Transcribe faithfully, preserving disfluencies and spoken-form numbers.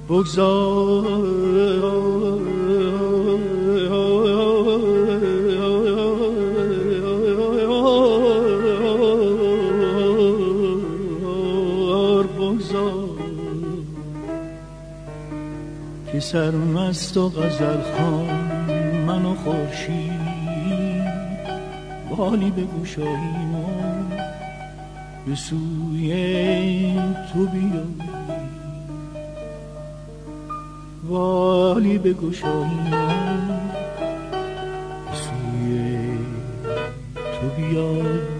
بگذار که سرمست و غزل خوان من و خورشید بالی بگشاییم و به سوی تو بیاییم، بالی بگشاییم و به سوی تو بیاییم.